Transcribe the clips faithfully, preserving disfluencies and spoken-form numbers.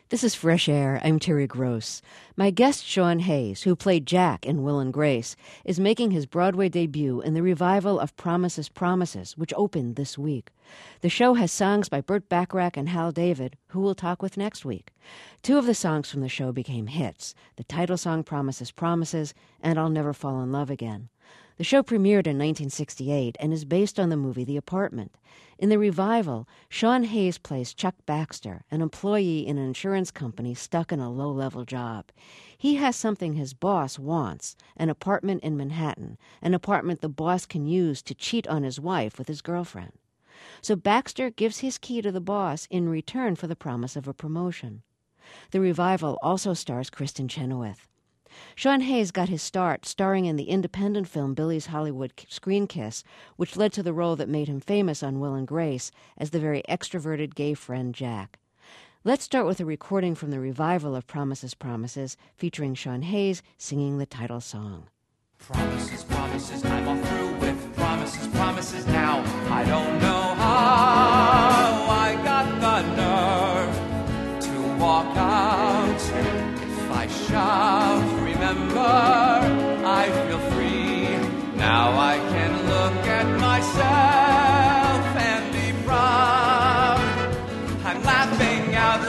This is Fresh Air. I'm Terry Gross. My guest, Sean Hayes, who played Jack in Will and Grace, is making his Broadway debut in the revival of Promises, Promises, which opened this week. The show has songs by Burt Bacharach and Hal David, who we'll talk with next week. Two of the songs from the show became hits, the title song Promises, Promises, and I'll Never Fall in Love Again. The show premiered in nineteen sixty-eight and is based on the movie The Apartment. In the revival, Sean Hayes plays Chuck Baxter, an employee in an insurance company stuck in a low-level job. He has something his boss wants, an apartment in Manhattan, an apartment the boss can use to cheat on his wife with his girlfriend. So Baxter gives his key to the boss in return for the promise of a promotion. The revival also stars Kristen Chenoweth. Sean Hayes got his start starring in the independent film Billy's Hollywood Screen Kiss, which led to the role that made him famous on Will and Grace as the very extroverted gay friend Jack. Let's start with a recording from the revival of Promises, Promises, featuring Sean Hayes singing the title song. Promises, promises, I'm all through with promises, promises now. I don't know how I got the nerve to walk out. If I shout, remember, I feel free. Now I can look at myself and be proud. I'm laughing out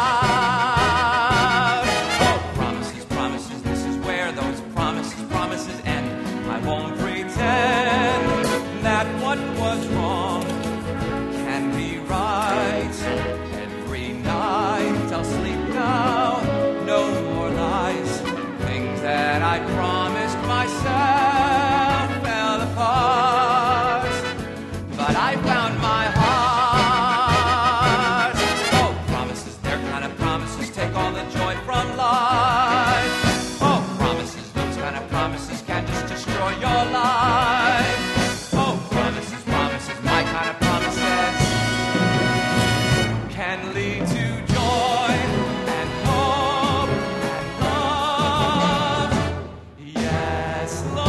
loud. Oh, promises, promises, this is where those promises, promises end. I won't pretend that what was wrong can be right. Every night I'll sleep now, no more lies. Things that I promised myself fell apart, but I found my heart. Oh, promises, they're kind of promises, take all the joy from life. Oh, promises, those kind of promises can just destroy your life. Oh, promises, promises, my kind of promises can lead to joy and hope and love. Yes, love.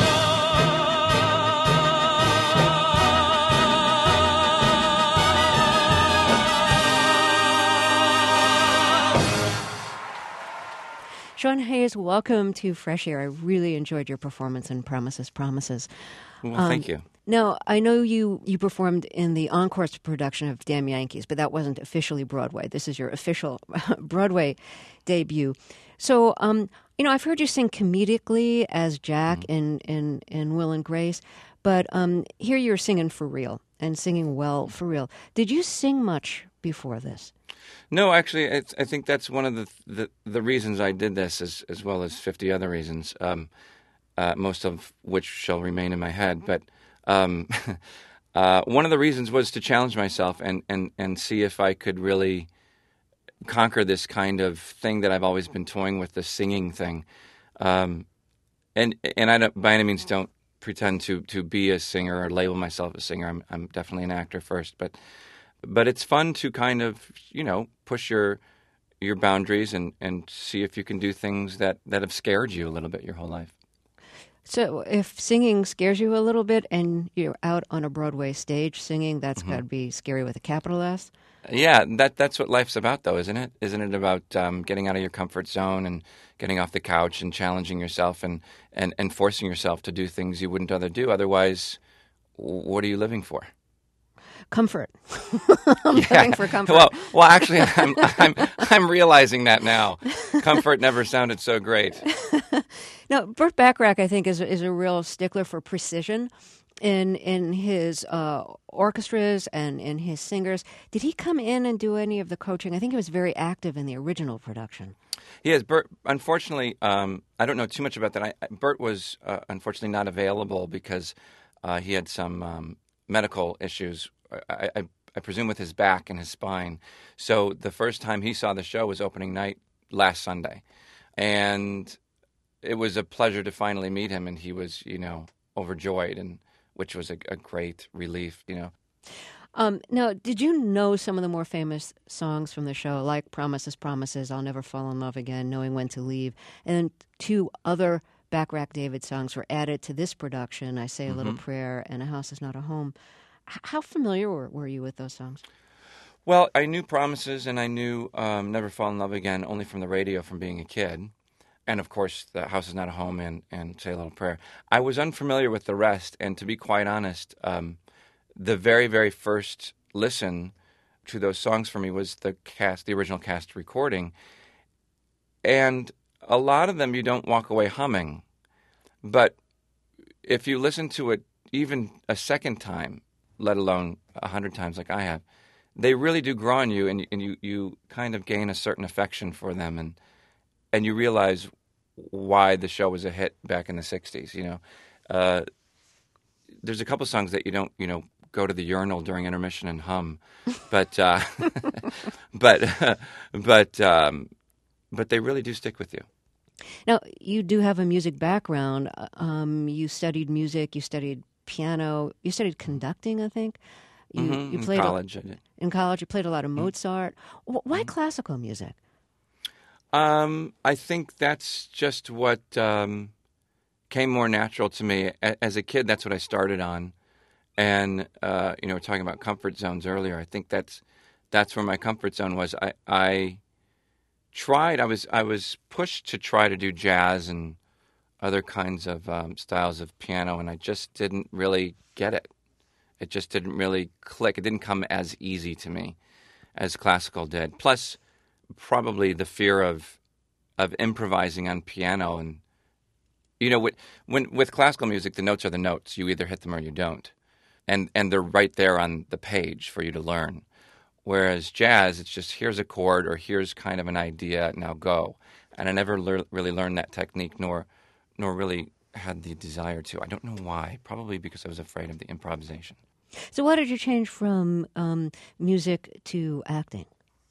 Sean Hayes, welcome to Fresh Air. I really enjoyed your performance in Promises, Promises. Well, Um, thank you. Now, I know you, you performed in the encore production of Damn Yankees, but that wasn't officially Broadway. This is your official Broadway debut. So, um, you know, I've heard you sing comedically as Jack Mm-hmm. in, in, in Will and Grace, but um, here you're singing for real and singing well for real. Did you sing much before this? No, actually, it's, I think that's one of the, the the reasons I did this, as as well as fifty other reasons, um, uh, most of which shall remain in my head. But um, uh, one of the reasons was to challenge myself and, and, and see if I could really conquer this kind of thing that I've always been toying with, the singing thing. Um, and and I don't, by any means don't pretend to to be a singer or label myself a singer. I'm I'm definitely an actor first, but. But it's fun to kind of, you know, push your your boundaries and, and see if you can do things that, that have scared you a little bit your whole life. So if singing scares you a little bit and you're out on a Broadway stage singing, that's Mm-hmm. got to be scary with a capital S? Yeah, that that's what life's about, though, isn't it? Isn't it about um, getting out of your comfort zone and getting off the couch and challenging yourself and, and, and forcing yourself to do things you wouldn't other do? Otherwise, what are you living for? Comfort. I'm Yeah. living for comfort. Well, well, actually, I'm I'm I'm realizing that now. Comfort never sounded so great. Now, Burt Bacharach, I think, is is a real stickler for precision in in his uh, orchestras and in his singers. Did he come in and do any of the coaching? I think he was very active in the original production. Yes, Burt. Unfortunately, um, I don't know too much about that. I, Burt was uh, unfortunately not available because uh, he had some um, medical issues. I, I, I presume with his back and his spine. So the first time he saw the show was opening night last Sunday, and it was a pleasure to finally meet him. And he was, you know, overjoyed, and which was a, a great relief, you know. Um, now, did you know some of the more famous songs from the show, like Promises, Promises, I'll Never Fall in Love Again, Knowing When to Leave, and two other Bacharach David songs were added to this production, I Say a Little Mm-hmm. Prayer and A House Is Not a Home. H- how familiar were, were you with those songs? Well, I knew Promises, and I knew um, Never Fall in Love Again only from the radio from being a kid. And, of course, The House Is Not a Home and, and Say a Little Prayer. I was unfamiliar with the rest, and to be quite honest, um, the very, very first listen to those songs for me was the cast, the original cast recording. And a lot of them you don't walk away humming. But if you listen to it even a second time, let alone a hundred times like I have, they really do grow on you, and, and you, you kind of gain a certain affection for them, and and you realize why the show was a hit back in the sixties. You know, uh, there's a couple songs that you don't, you know, go to the urinal during intermission and hum, but uh, but uh, but um, but they really do stick with you. Now, you do have a music background. Um, you studied music. You studied piano. You studied conducting, I think. You, Mm-hmm. you In played college, A, I did. in college, you played a lot of Mm-hmm. Mozart. Wh- Why classical music? Um, I think that's just what um, came more natural to me. A- as a kid, that's what I started on. And, uh, you know, we're talking about comfort zones earlier. I think that's that's where my comfort zone was. I, I tried, I was I was pushed to try to do jazz and other kinds of um, styles of piano, and I just didn't really get it. It just didn't really click. It didn't come as easy to me as classical did. Plus, probably the fear of of improvising on piano, and you know, when, when with classical music, the notes are the notes. You either hit them or you don't, and and they're right there on the page for you to learn. Whereas jazz, it's just here's a chord or here's kind of an idea, now go. And I never lear- really learned that technique, nor nor really had the desire to. I don't know why. Probably because I was afraid of the improvisation. So why did you change from um, music to acting?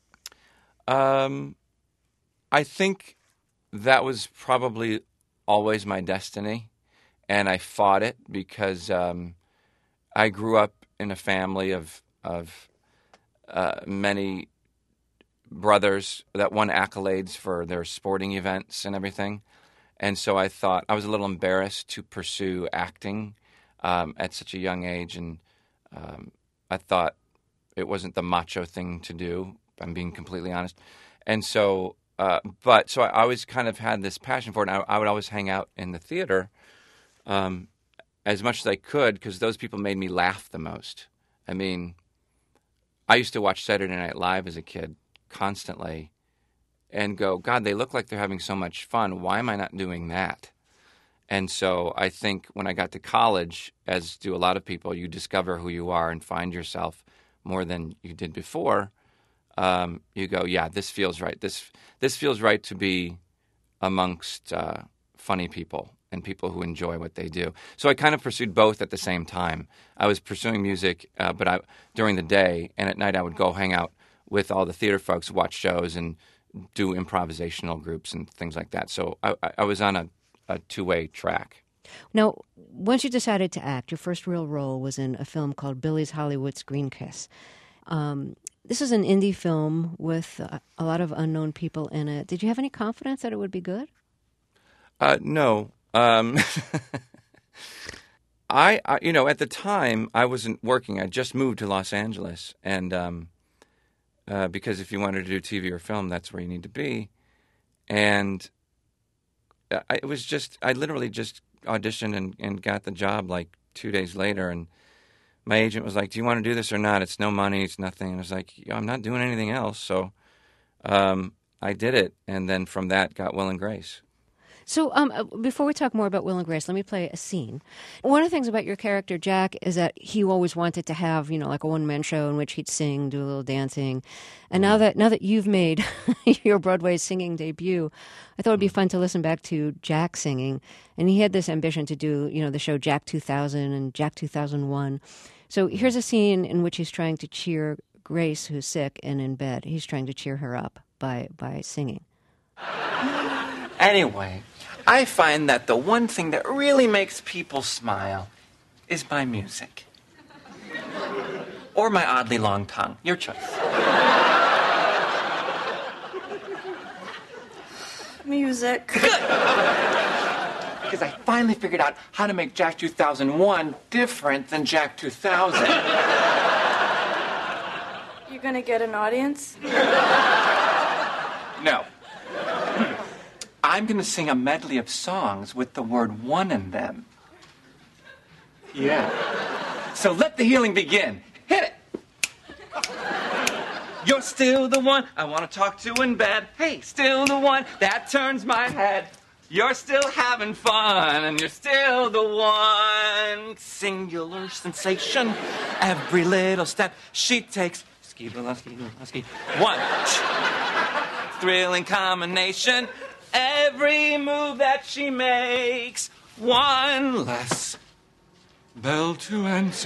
Um, I think that was probably always my destiny, and I fought it because um, I grew up in a family of of uh, many brothers that won accolades for their sporting events and everything, and so I thought I was a little embarrassed to pursue acting um, at such a young age, and um, I thought it wasn't the macho thing to do. I'm being completely honest. And so, uh, but so I always kind of had this passion for it. And I, I would always hang out in the theater um, as much as I could because those people made me laugh the most. I mean, I used to watch Saturday Night Live as a kid constantly and go, God, they look like they're having so much fun. Why am I not doing that? And so I think when I got to college, as do a lot of people, you discover who you are and find yourself more than you did before. Um, you go, yeah, this feels right. This this feels right to be amongst uh, funny people and people who enjoy what they do. So I kind of pursued both at the same time. I was pursuing music, uh, but I during the day, and at night I would go hang out with all the theater folks, watch shows, and do improvisational groups and things like that. So I, I was on a, a two-way track. Now, once you decided to act, your first real role was in a film called Billy's Hollywood Screen Kiss. Um, this is an indie film with uh, a lot of unknown people in it. Did you have any confidence that it would be good? Uh, no. Um, I, I, you know, at the time, I wasn't working. I just moved to Los Angeles, and um, uh, because if you wanted to do T V or film, that's where you need to be. And I, it was just, I literally just auditioned and, and got the job like two days later, and my agent was like, do you want to do this or not? It's no money, it's nothing. And I was like, I'm not doing anything else. So um, I did it, and then from that got Will and Grace. So um, before we talk more about Will and Grace, let me play a scene. One of the things about your character, Jack, is that he always wanted to have, you know, like a one-man show in which he'd sing, do a little dancing. And now that now that you've made your Broadway singing debut, I thought it'd be fun to listen back to Jack singing. And he had this ambition to do, you know, the show Jack two thousand and Jack two thousand one. So here's a scene in which he's trying to cheer Grace, who's sick and in bed. He's trying to cheer her up by by singing. Anyway, I find that the one thing that really makes people smile is my music. Or my oddly long tongue. Your choice. Music. Good! Because I finally figured out how to make Jack two thousand one different than Jack two thousand. You gonna get an audience? No. I'm going to sing a medley of songs with the word one in them. Yeah. So let the healing begin. Hit it. You're still the one I want to talk to in bed. Hey, still the one that turns my head. You're still having fun, and you're still the one. Singular sensation. Every little step she takes. Ski, ski, ski. One. Thrilling combination. Every move that she makes. One less bell to answer.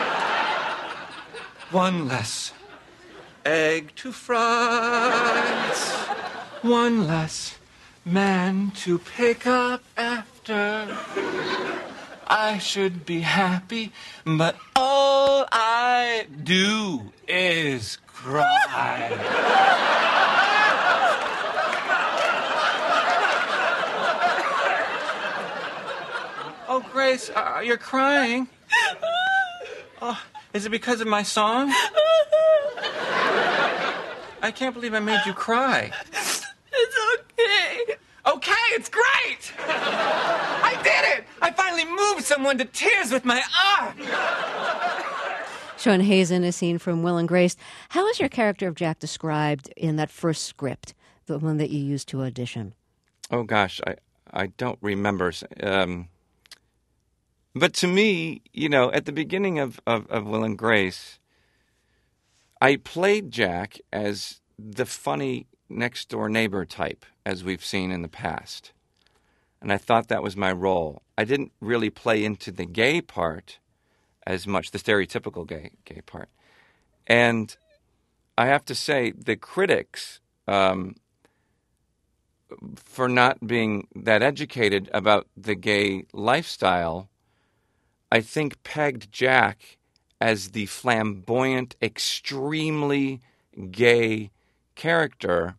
One less egg to fry. One less man to pick up after. I should be happy, but all I do is cry. Oh, Grace, uh, you're crying. Oh, is it because of my song? I can't believe I made you cry. It's okay. Okay, it's great! I did it! I finally moved someone to tears with my art! Sean Hayes in a scene from Will and Grace. How is your character of Jack described in that first script, the one that you used to audition? Oh, gosh, I, I don't remember. Um, but to me, you know, at the beginning of, of, of Will and Grace, I played Jack as the funny next-door neighbor type, as we've seen in the past. And I thought that was my role. I didn't really play into the gay part as much, the stereotypical gay gay part. And I have to say, the critics, um, for not being that educated about the gay lifestyle, I think pegged Jack as the flamboyant, extremely gay character,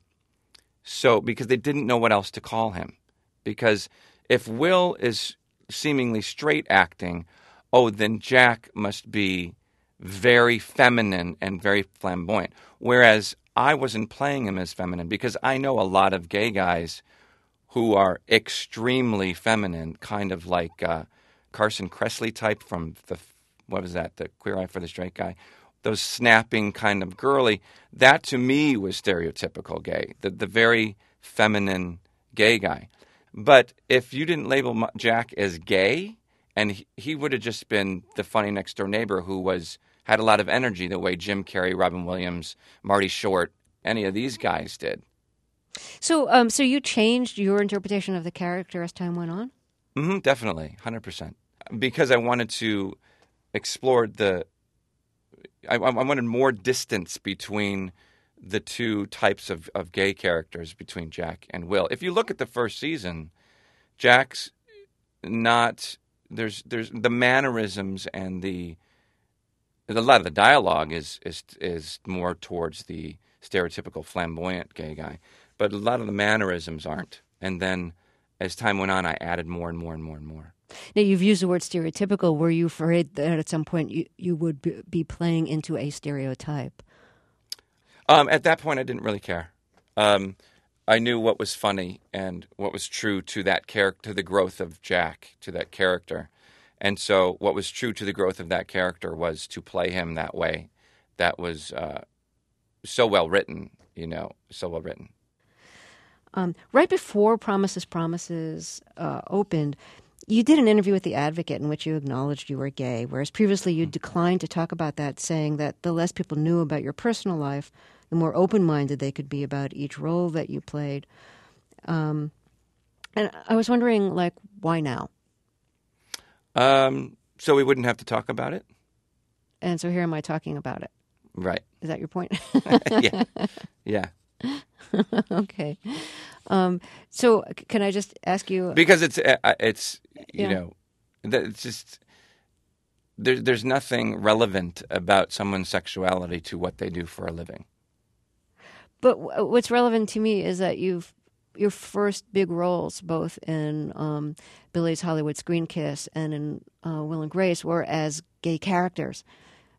so because they didn't know what else to call him. Because if Will is seemingly straight acting, oh, then Jack must be very feminine and very flamboyant. Whereas I wasn't playing him as feminine, because I know a lot of gay guys who are extremely feminine, kind of like uh, Carson Kressley type from the, what was that, the Queer Eye for the Straight Guy? Those snapping kind of girly, that to me was stereotypical gay, the, the very feminine gay guy. But if you didn't label Jack as gay, and he, he would have just been the funny next door neighbor who was had a lot of energy the way Jim Carrey, Robin Williams, Marty Short, any of these guys did. So um, so you changed your interpretation of the character as time went on? Mm-hmm, definitely, one hundred percent. Because I wanted to explore the... I, I wanted more distance between the two types of, of gay characters, between Jack and Will. If you look at the first season, Jack's not... There's there's the mannerisms and the... A lot of the dialogue is, is, is more towards the stereotypical flamboyant gay guy. But a lot of the mannerisms aren't. And then as time went on, I added more and more and more and more. Now, you've used the word stereotypical. Were you afraid that at some point you, you would be playing into a stereotype? Um, at that point, I didn't really care. Um, I knew what was funny and what was true to that character, to the growth of Jack, to that character. And so what was true to the growth of that character was to play him that way. That was uh, so well written, you know, so well written. Um, right before Promises, Promises uh, opened, you did an interview with The Advocate in which you acknowledged you were gay, whereas previously you declined to talk about that, saying that the less people knew about your personal life, the more open-minded they could be about each role that you played. Um, and I was wondering, like, why now? Um, so we wouldn't have to talk about it? And so here am I talking about it. Right. Is that your point? Yeah. Yeah. Okay. Um, so c- can I just ask you? Because it's, uh, it's you Yeah. know, it's just, there, there's nothing relevant about someone's sexuality to what they do for a living. But w- what's relevant to me is that you've your first big roles, both in um, Billy's Hollywood Screen Kiss and in uh, Will and Grace, were as gay characters.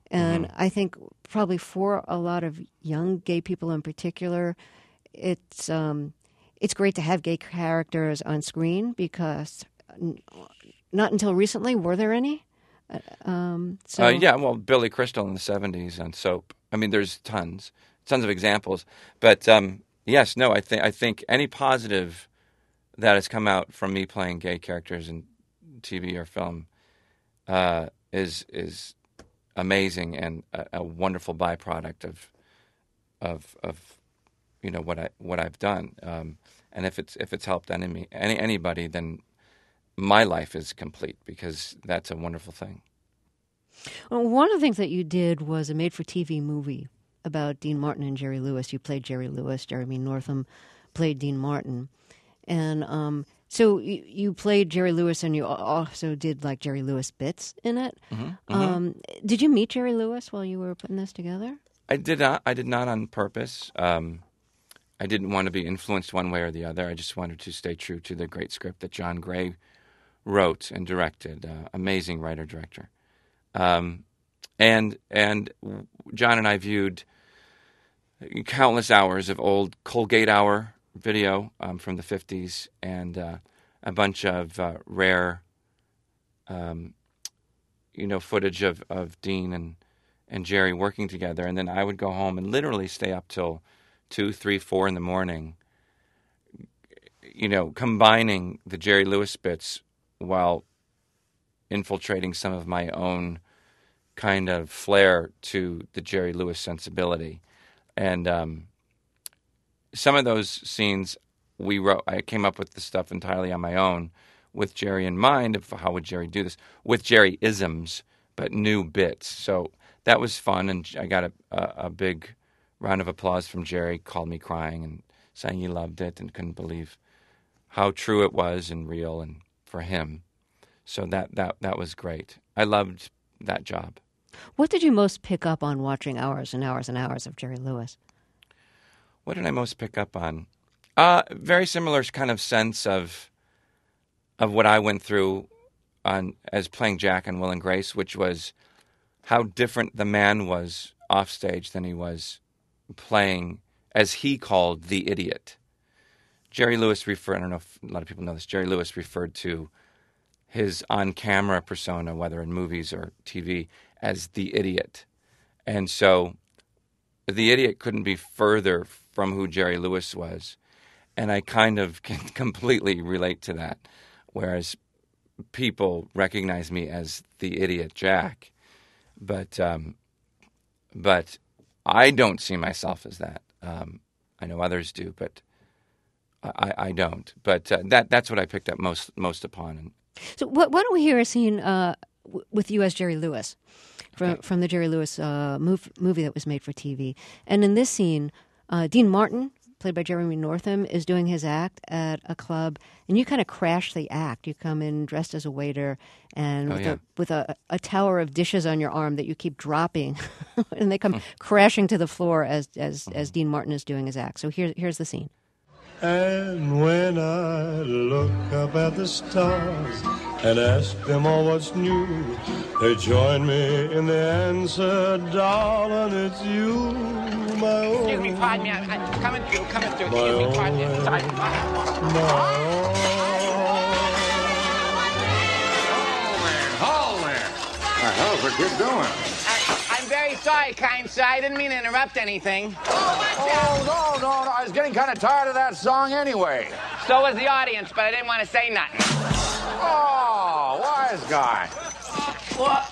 And Mm-hmm. I think probably for a lot of young gay people in particular, it's um, it's great to have gay characters on screen because n- not until recently were there any. Uh, Um, so Uh, yeah, well, Billy Crystal in the seventies on Soap. I mean, there's tons, tons of examples. But um, yes, no, I think I think any positive that has come out from me playing gay characters in T V or film uh, is is amazing and a, a wonderful byproduct of of of you know what I what I've done. Um, and if it's if it's helped any any anybody, then my life is complete because that's a wonderful thing. Well, one of the things that you did was a made-for-T V movie about Dean Martin and Jerry Lewis. You played Jerry Lewis. Jeremy Northam played Dean Martin. And um, so you, you played Jerry Lewis, and you al- also did like Jerry Lewis bits in it. Mm-hmm. Um, did you meet Jerry Lewis while you were putting this together? I did not. I did not on purpose. Um, I didn't want to be influenced one way or the other. I just wanted to stay true to the great script that John Gray wrote and directed. Uh, amazing writer director. Um, and and John and I viewed countless hours of old Colgate Hour video um, from the fifties and uh, a bunch of uh, rare, um, you know, footage of, of Dean and and Jerry working together. And then I would go home and literally stay up till two, three, four in the morning, you know, combining the Jerry Lewis bits while infiltrating some of my own kind of flair to the Jerry Lewis sensibility. And um, some of those scenes we wrote, I came up with the stuff entirely on my own with Jerry in mind of how would Jerry do this, with Jerry isms, but new bits. So that was fun, and I got a, a, a big round of applause from Jerry, called me crying and saying he loved it and couldn't believe how true it was and real and for him. So that, that, that was great. I loved that job. What did you most pick up on watching hours and hours and hours of Jerry Lewis? What did I most pick up on? Uh, very similar kind of sense of of what I went through on as playing Jack and Will and Grace, which was how different the man was off stage than he was playing, as he called, the idiot. Jerry Lewis referred, I don't know if a lot of people know this, Jerry Lewis referred to his on-camera persona, whether in movies or T V, as the idiot. And so the idiot couldn't be further from who Jerry Lewis was. And I kind of can completely relate to that, whereas people recognize me as the idiot Jack. But um, but I don't see myself as that. Um, I know others do, but I, I don't. But uh, that that's what I picked up most most upon. And So wh- why don't we hear a scene uh, w- with you as Jerry Lewis from, Okay. from the Jerry Lewis uh, move, movie that was made for T V. And in this scene, uh, Dean Martin, played by Jeremy Northam, is doing his act at a club, and you kind of crash the act. You come in dressed as a waiter and Oh, with, yeah. a, with a, a tower of dishes on your arm that you keep dropping, and they come crashing to the floor as as, as Dean Martin is doing his act. So here, here's the scene. And when I look up at the stars and ask them all what's new, they join me in the answer, darling, it's you, my own. Excuse me, pardon me. I'm, I'm coming through, coming through. My Excuse me, pardon me. own. Sorry. Hold there. Now, how's the kid doing? I, I'm very sorry, kind sir. I didn't mean to interrupt anything. Oh, no, no, no. I was getting kind of tired of that song anyway. So was the audience, but I didn't want to say nothing. Oh, wise guy. What?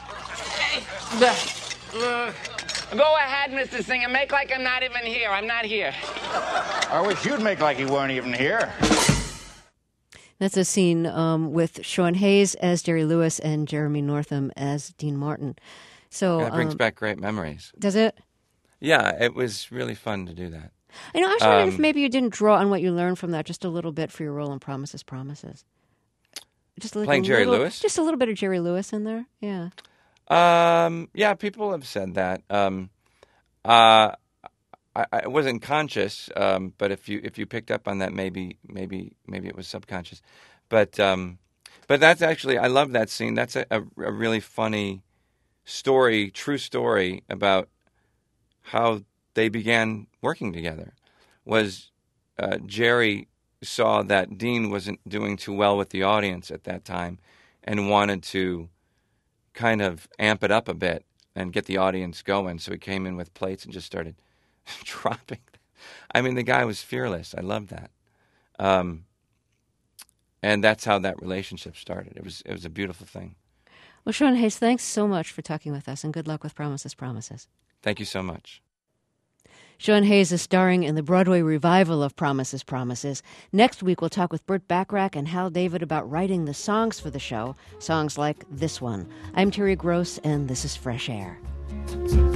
Go ahead, Mister Singer. Make like I'm not even here. I'm not here. I wish you'd make like you weren't even here. That's a scene um, with Sean Hayes as Jerry Lewis and Jeremy Northam as Dean Martin. So that brings um, back great memories. does it? Yeah, it was really fun to do that. You know, I was wondering if Um, maybe you didn't draw on what you learned from that just a little bit for your role in Promises, Promises. Just like Playing a Jerry little- Lewis? Just a little bit of Jerry Lewis in there. Yeah. Um, yeah, people have said that. Um, uh, I, I wasn't conscious, um, but if you if you picked up on that, maybe maybe maybe it was subconscious. But um, but that's actually I love that scene. That's a, a, a really funny story, true story about how they began working together. Was uh, Jerry saw that Dean wasn't doing too well with the audience at that time and wanted to kind of amp it up a bit and get the audience going. So he came in with plates and just started dropping. I mean, the guy was fearless. I loved that. Um, and that's how that relationship started. It was it was a beautiful thing. Well, Sean Hayes, thanks so much for talking with us, and good luck with Promises, Promises. Thank you so much. Sean Hayes is starring in the Broadway revival of Promises, Promises. Next week, we'll talk with Burt Bacharach and Hal David about writing the songs for the show, songs like this one. I'm Terry Gross, and this is Fresh Air.